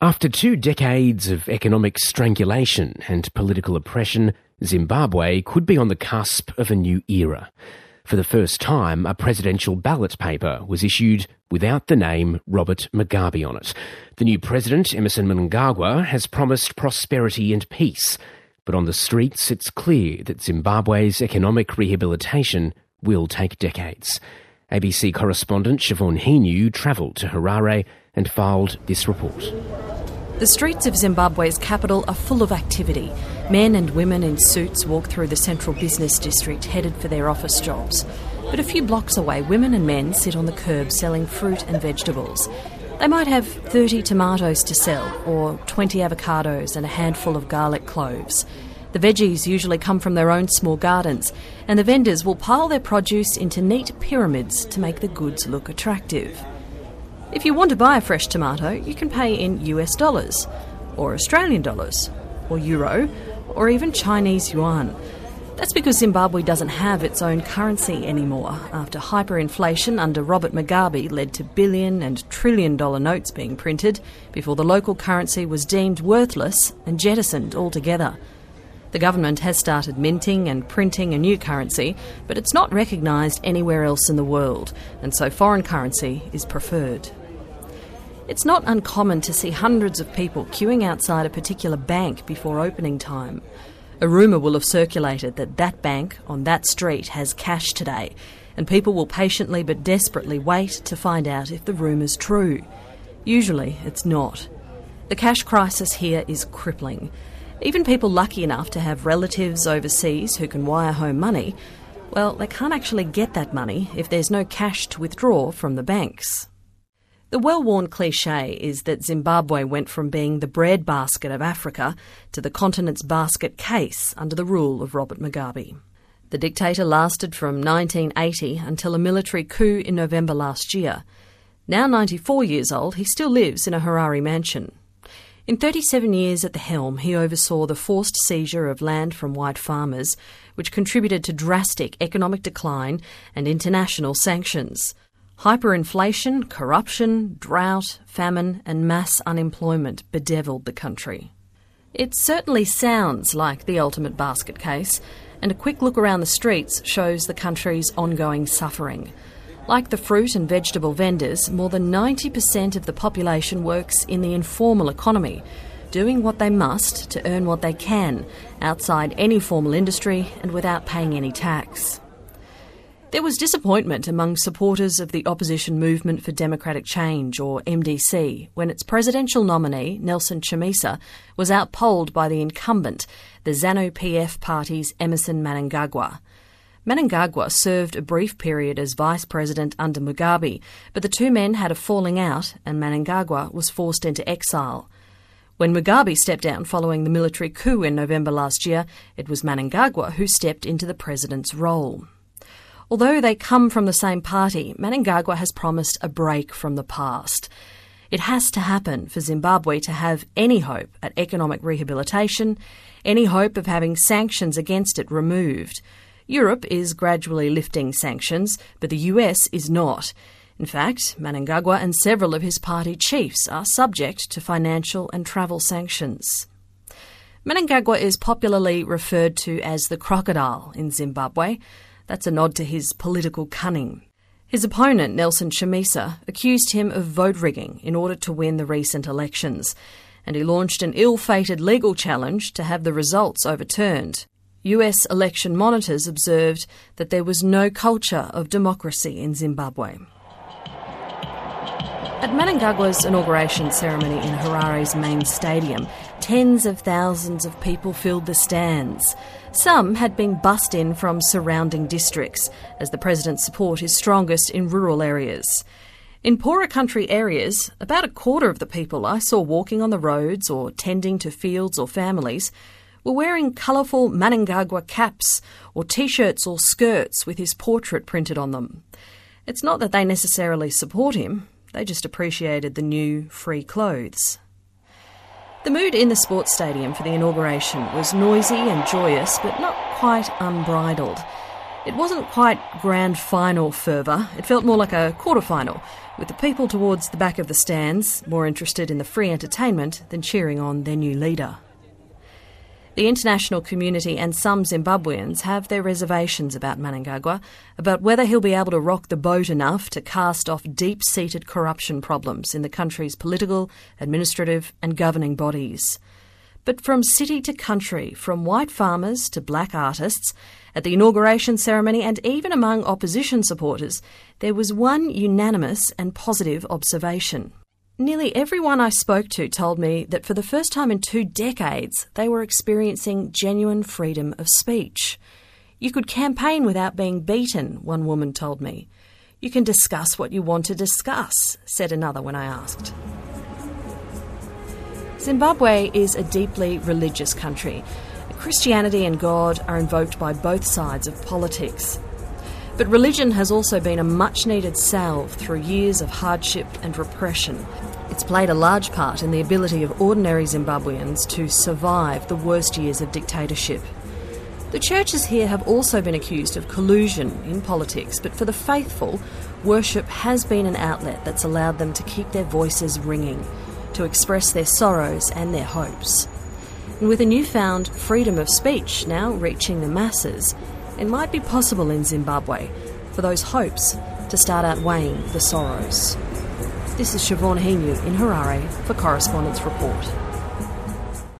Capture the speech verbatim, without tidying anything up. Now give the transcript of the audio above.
After two decades of economic strangulation and political oppression, Zimbabwe could be on the cusp of a new era. For the first time, a presidential ballot paper was issued without the name Robert Mugabe on it. The new president, Emmerson Mnangagwa, has promised prosperity and peace. But on the streets, it's clear that Zimbabwe's economic rehabilitation will take decades. A B C correspondent Siobhan Hinu travelled to Harare and filed this report. The streets of Zimbabwe's capital are full of activity. Men and women in suits walk through the central business district headed for their office jobs. But a few blocks away, women and men sit on the curb selling fruit and vegetables. They might have thirty tomatoes to sell, or twenty avocados and a handful of garlic cloves. The veggies usually come from their own small gardens, and the vendors will pile their produce into neat pyramids to make the goods look attractive. If you want to buy a fresh tomato, you can pay in U S dollars, or Australian dollars, or euro, or even Chinese yuan. That's because Zimbabwe doesn't have its own currency anymore after hyperinflation under Robert Mugabe led to billion and trillion dollar notes being printed before the local currency was deemed worthless and jettisoned altogether. The government has started minting and printing a new currency, but it's not recognised anywhere else in the world, and so foreign currency is preferred. It's not uncommon to see hundreds of people queuing outside a particular bank before opening time. A rumour will have circulated that that bank on that street has cash today, and people will patiently but desperately wait to find out if the rumour's true. Usually it's not. The cash crisis here is crippling. Even people lucky enough to have relatives overseas who can wire home money, well, they can't actually get that money if there's no cash to withdraw from the banks. The well-worn cliché is that Zimbabwe went from being the breadbasket of Africa to the continent's basket case under the rule of Robert Mugabe. The dictator lasted from nineteen eighty until a military coup in November last year. Now ninety-four years old, he still lives in a Harare mansion. In thirty-seven years at the helm, he oversaw the forced seizure of land from white farmers, which contributed to drastic economic decline and international sanctions. Hyperinflation, corruption, drought, famine and mass unemployment bedevilled the country. It certainly sounds like the ultimate basket case, and a quick look around the streets shows the country's ongoing suffering. Like the fruit and vegetable vendors, more than ninety percent of the population works in the informal economy, doing what they must to earn what they can, outside any formal industry and without paying any tax. There was disappointment among supporters of the Opposition Movement for Democratic Change, or M D C, when its presidential nominee, Nelson Chamisa, was outpolled by the incumbent, the ZANU-P F party's Emmerson Mnangagwa. Mnangagwa served a brief period as vice president under Mugabe, but the two men had a falling out and Mnangagwa was forced into exile. When Mugabe stepped down following the military coup in November last year, it was Mnangagwa who stepped into the president's role. Although they come from the same party, Mnangagwa has promised a break from the past. It has to happen for Zimbabwe to have any hope at economic rehabilitation, any hope of having sanctions against it removed. Europe is gradually lifting sanctions, but the U S is not. In fact, Mnangagwa and several of his party chiefs are subject to financial and travel sanctions. Mnangagwa is popularly referred to as the crocodile in Zimbabwe. That's a nod to his political cunning. His opponent, Nelson Chamisa, accused him of vote rigging in order to win the recent elections, and he launched an ill-fated legal challenge to have the results overturned. U S election monitors observed that there was no culture of democracy in Zimbabwe. At Mnangagwa's inauguration ceremony in Harare's main stadium, tens of thousands of people filled the stands. Some had been bussed in from surrounding districts, as the president's support is strongest in rural areas. In poorer country areas, about a quarter of the people I saw walking on the roads or tending to fields or families were wearing colourful Mnangagwa caps or T-shirts or skirts with his portrait printed on them. It's not that they necessarily support him. They just appreciated the new, free clothes. The mood in the sports stadium for the inauguration was noisy and joyous, but not quite unbridled. It wasn't quite grand final fervour, it felt more like a quarter-final, with the people towards the back of the stands more interested in the free entertainment than cheering on their new leader. The international community and some Zimbabweans have their reservations about Mnangagwa, about whether he'll be able to rock the boat enough to cast off deep-seated corruption problems in the country's political, administrative and governing bodies. But from city to country, from white farmers to black artists, at the inauguration ceremony and even among opposition supporters, there was one unanimous and positive observation. Nearly everyone I spoke to told me that for the first time in two decades, they were experiencing genuine freedom of speech. You could campaign without being beaten, one woman told me. You can discuss what you want to discuss, said another when I asked. Zimbabwe is a deeply religious country. Christianity and God are invoked by both sides of politics. But religion has also been a much-needed salve through years of hardship and repression. It's played a large part in the ability of ordinary Zimbabweans to survive the worst years of dictatorship. The churches here have also been accused of collusion in politics, but for the faithful, worship has been an outlet that's allowed them to keep their voices ringing, to express their sorrows and their hopes. And with a newfound freedom of speech now reaching the masses, it might be possible in Zimbabwe for those hopes to start outweighing the sorrows. This is Siobhan Hinu in Harare for Correspondents Report.